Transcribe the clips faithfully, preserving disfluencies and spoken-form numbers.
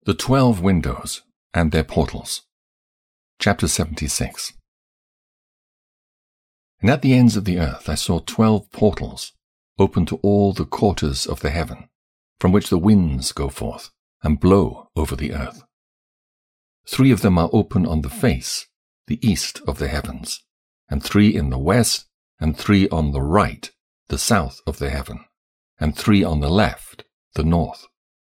The Twelve Windows and Their Portals. Chapter seventy-six. And at the ends of the earth I saw twelve portals, open to all the quarters of the heaven, from which the winds go forth, and blow over the earth. Three of them are open on the face, the east of the heavens, and three in the west, and three on the right, the south of the heaven, and three on the left, the north.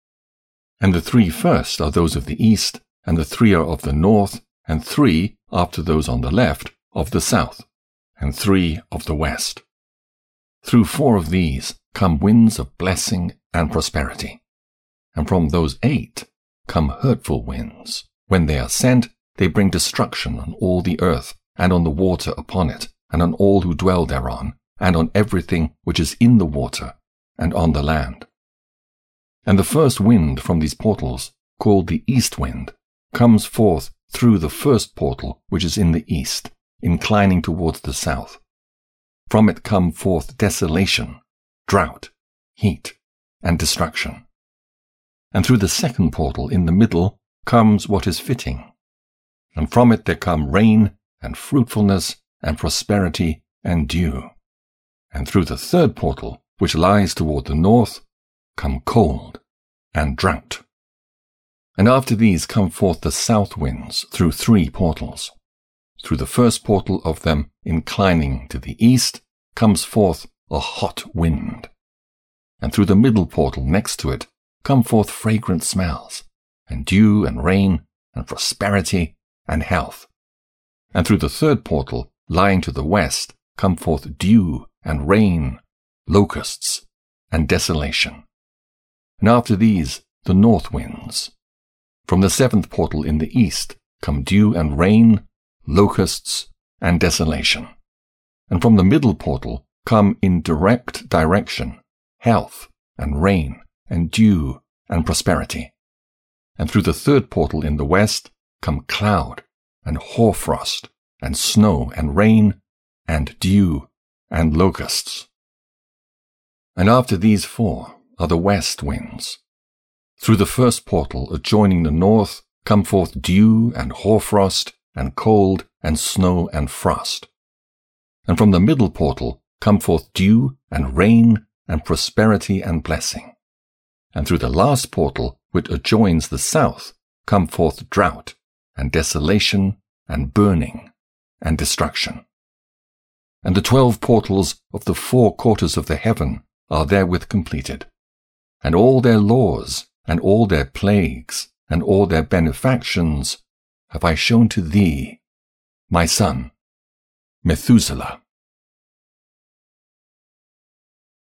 And the three first are those of the east, and the three are of the north, and three, after those on the left, of the south, and three of the west. Through four of these come winds of blessing and prosperity. And from those eight come hurtful winds. When they are sent, they bring destruction on all the earth, and on the water upon it, and on all who dwell thereon, and on everything which is in the water, and on the land. And the first wind from these portals, called the east wind, comes forth through the first portal which is in the east, inclining towards the south. From it come forth desolation, drought, heat, and destruction. And through the second portal in the middle comes what is fitting. And from it there come rain, and fruitfulness, and prosperity, and dew. And through the third portal, which lies toward the north, come cold and drought. And after these come forth the south winds through three portals. Through the first portal of them, inclining to the east, comes forth a hot wind. And through the middle portal next to it come forth fragrant smells, and dew and rain, and prosperity and health. And through the third portal, lying to the west, come forth dew and rain, locusts, and desolation. And after these, the north winds. From the seventh portal in the east come dew and rain, locusts, and desolation. And from the middle portal come in direct direction health, and rain, and dew, and prosperity. And through the third portal in the west come cloud, and hoarfrost, and snow, and rain, and dew, and locusts. And after these four are the west winds. Through the first portal adjoining the north come forth dew and hoarfrost and cold and snow and frost. And from the middle portal come forth dew and rain and prosperity and blessing. And through the last portal which adjoins the south come forth drought and desolation and burning and destruction. And the twelve portals of the four quarters of the heaven are therewith completed. And all their laws, and all their plagues, and all their benefactions have I shown to thee, my son, Methuselah.